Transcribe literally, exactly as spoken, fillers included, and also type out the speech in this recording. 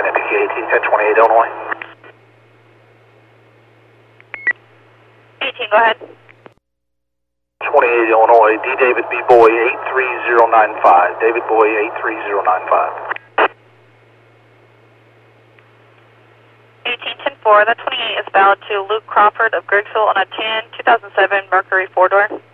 ten N P K eighteen, ten twenty-eight Illinois. eighteen, go ahead. twenty-eight Illinois, D David B Boy eight three zero nine five. David Boy eight three zero nine five. eighteen ten four, that twenty-eight is valid to Luke Crawford of Griggsville on a ten two thousand seven Mercury four door.